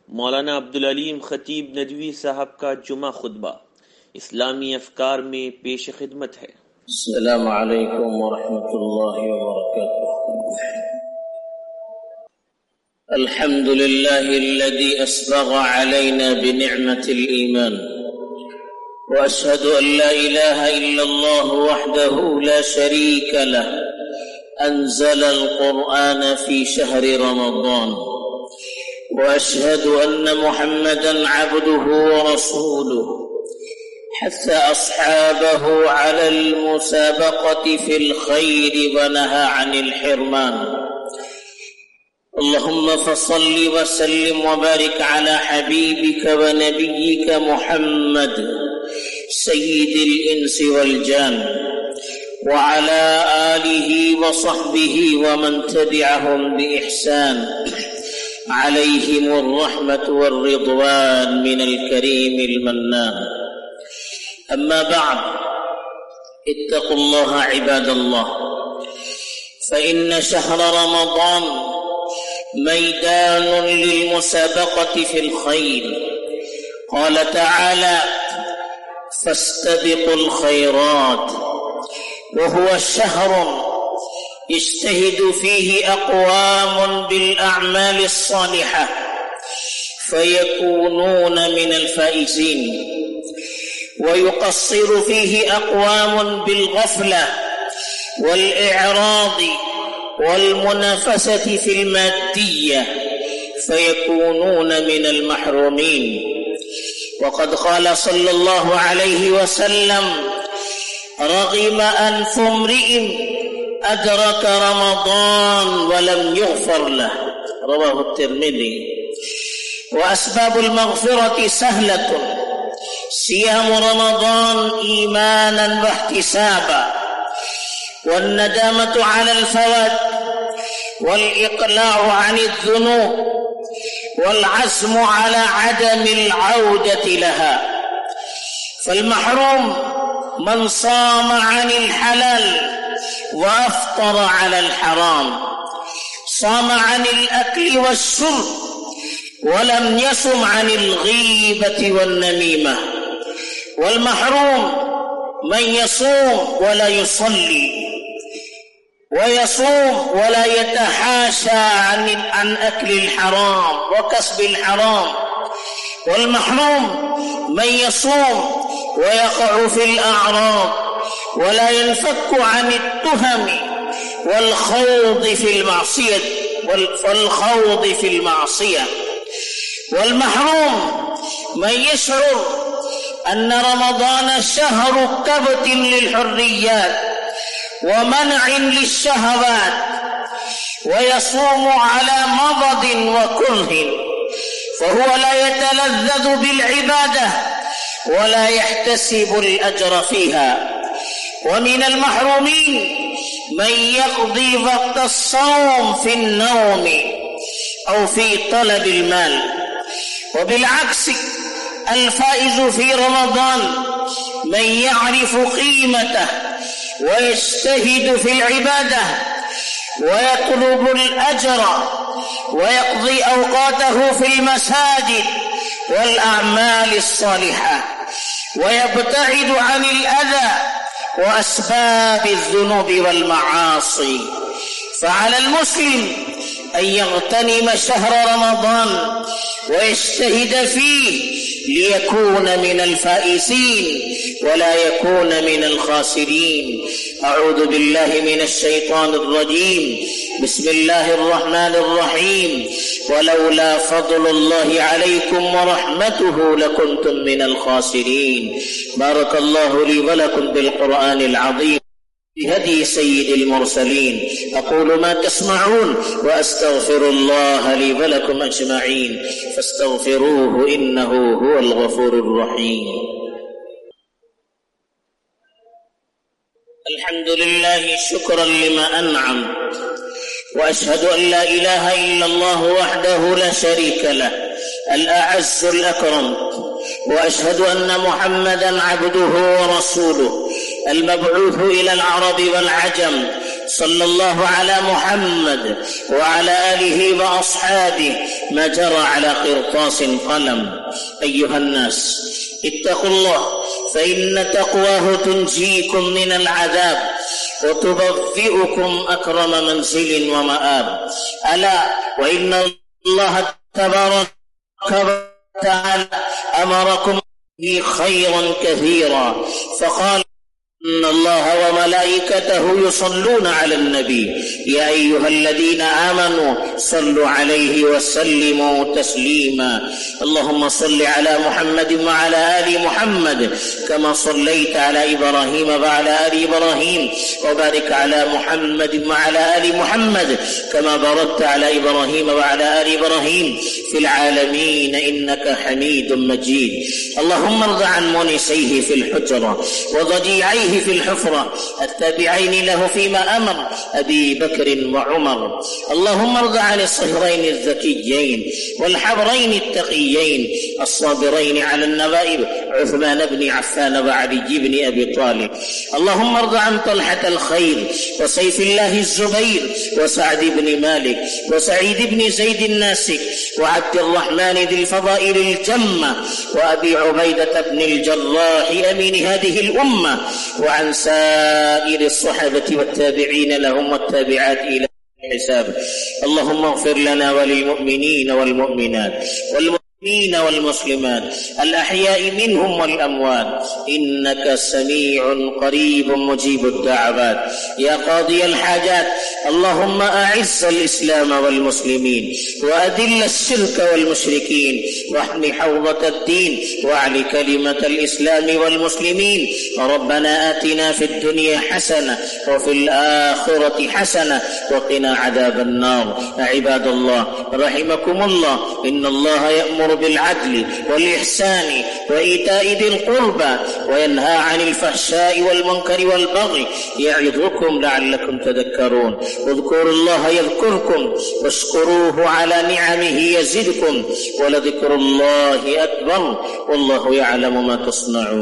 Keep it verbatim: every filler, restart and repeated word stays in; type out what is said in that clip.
मौलाना अब्दुल अलीम खतीब नदवी साहब का जुमा खुतबा इस्लामी अफकार में पेश खिदमत है। अस्सलामु अलैकुम व रहमतुल्लाहि व बरकातुहू। अल्हम्दुलिल्लाहि अल्लज़ी अस्बग़ अलैना बिनिअमतिल ईमान व अशहदु अन ला इलाहा इल्लल्लाह वहदहू ला शरीका लह अंज़लल क़ुरआन फी शहरि रमज़ान وأشهد أن محمدًا عبده ورسوله حث أصحابه على المسابقة في الخير ونهى عن الحرمان. اللهم فصل وسلم وبارك على حبيبك ونبيك محمد سيد الإنس والجان وعلى آله وصحبه ومن تبعهم بإحسان عليهم الرحمة والرضوان من الكريم المنان. أما بعد، اتقوا الله عباد الله، فإن شهر رمضان ميدان للمسابقة في الخير. قال تعالى: فاستبقوا الخيرات، وهو شهر يجتهد فيه أقوام بالأعمال الصالحة فيكونون من الفائزين، ويقصر فيه أقوام بالغفلة والإعراض والمنافسة في المادية فيكونون من المحرومين. وقد قال صلى الله عليه وسلم: رغم أنف امرئ أدرك رمضان ولم يغفر له، رواه الترمذي. وأسباب المغفرة سهلة: صيام رمضان إيمانا واحتسابا، والندامة على الفوات، والإقلاع عن الذنوب، والعزم على عدم العودة لها. فالمحروم من صام عن الحلال وأفطر على الحرام، صام عن الأكل والشرب ولم يصم عن الغيبة والنميمة. والمحروم من يصوم ولا يصلي، ويصوم ولا يتحاشى عن عن أكل الحرام وكسب الحرام. والمحروم من يصوم ويقع في الأعراض ولا ينفك عن التهم والخوض في المعصية والخوض في المعصية. والمحروم من يشعر أن رمضان شهر كبت للحريات ومنع للشهوات، ويصوم على مضض وكره، فهو لا يتلذذ بالعبادة ولا يحتسب الأجر فيها. ومن المحرومين من يقضي وقت الصوم في النوم أو في طلب المال. وبالعكس، الفائز في رمضان من يعرف قيمته ويجتهد في العبادة ويطلب الأجر ويقضي أوقاته في المساجد والأعمال الصالحة، ويبتعد عن الأذى وأسباب الذنوب والمعاصي. فعلى المسلم أن يغتنم شهر رمضان ويجتهد فيه ليكون من الفائزين ولا يكون من الخاسرين. أعوذ بالله من الشيطان الرجيم. بسم الله الرحمن الرحيم. ولولا فضل الله عليكم ورحمته لكنتم من الخاسرين. بارك الله لي ولكم بالقرآن العظيم بهدي سيد المرسلين. أقول ما تسمعون وأستغفر الله لي ولكم أجمعين فاستغفروه إنه هو الغفور الرحيم. الحمد لله شكرا لما أنعم، وأشهد أن لا إله إلا الله وحده لا شريك له الأعز الأكرم، وأشهد أن محمدًا عبده ورسوله المبعوث إلى العرب والعجم، صلى الله على محمد وعلى آله وأصحابه ما جرى على قرطاس قلم. أيها الناس اتقوا الله، فإن تقواه تنجيكم من العذاب وتبوئكم أكرم منزل ومآب. ألا وإن الله تبارك وتعالى أمركم بخيرا كثيرا، فقال إن الله وملائكته يصلون على النبي يا أيها الذين آمنوا صلوا عليه وسلموا تسليما. اللهم صل على محمد وعلى آل محمد كما صليت على إبراهيم وعلى آل إبراهيم، وبارك على محمد وعلى آل محمد كما باركت على إبراهيم وعلى آل إبراهيم في العالمين إنك حميد مجيد. اللهم ارض عن مونسيه في الحجرة وضجيعيه في الحفرة التابعين له فيما أمر أبي بكر وعمر. اللهم ارض عن الصهرين الذكيين والحبرين التقيين الصابرين على النوائب عثمان بن عفان وعلي بن أبي طالب. اللهم ارض عن طلحة الخير وسيف الله الزبير وسعد بن مالك وسعيد بن زيد الناسك وعبد الرحمن ذي الفضائل الجمة وأبي عبيدة بن الجراح أمين هذه الأمة، وعن سائر الصحابة والتابعين لهم والتابعات إلى الحساب. اللهم اغفر لنا وللمؤمنين والمؤمنات والمؤمنين والمسلمات الأحياء منهم والأموات إنك سميع قريب مجيب الدعوات يا قاضي الحاجات. اللهم أعز الإسلام والمسلمين وأذل الشرك والمشركين واحم حوضة الدين واعل كلمة الإسلام والمسلمين. ربنا آتنا في الدنيا حسنة وفي الآخرة حسنة وقنا عذاب النار. عباد الله رحمكم الله، إن الله يأمر بالعدل والإحسان وإيتاء ذي القربى وينهى عن الفحشاء والمنكر والبغي يعظكم لعلكم تذكرون. اذكروا الله يذكركم واشكروه على نعمه يزدكم ولذكر الله أكبر والله يعلم ما تصنعون.